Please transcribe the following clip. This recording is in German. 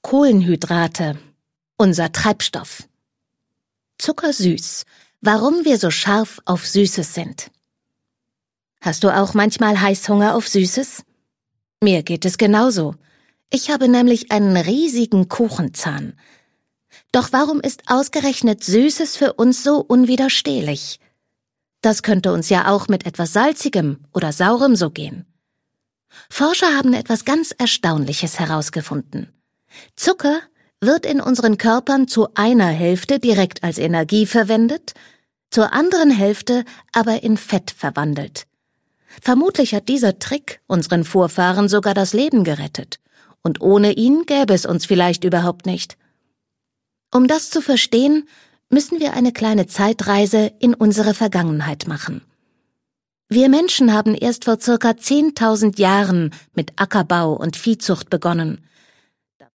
Kohlenhydrate, unser Treibstoff. Zuckersüß, warum wir so scharf auf Süßes sind. Hast du auch manchmal Heißhunger auf Süßes? Mir geht es genauso. Ich habe nämlich einen riesigen Kuchenzahn. Doch warum ist ausgerechnet Süßes für uns so unwiderstehlich? Das könnte uns ja auch mit etwas Salzigem oder Saurem so gehen. Forscher haben etwas ganz Erstaunliches herausgefunden. Zucker wird in unseren Körpern zu einer Hälfte direkt als Energie verwendet, zur anderen Hälfte aber in Fett verwandelt. Vermutlich hat dieser Trick unseren Vorfahren sogar das Leben gerettet, und ohne ihn gäbe es uns vielleicht überhaupt nicht. Um das zu verstehen, müssen wir eine kleine Zeitreise in unsere Vergangenheit machen. Wir Menschen haben erst vor ca. 10.000 Jahren mit Ackerbau und Viehzucht begonnen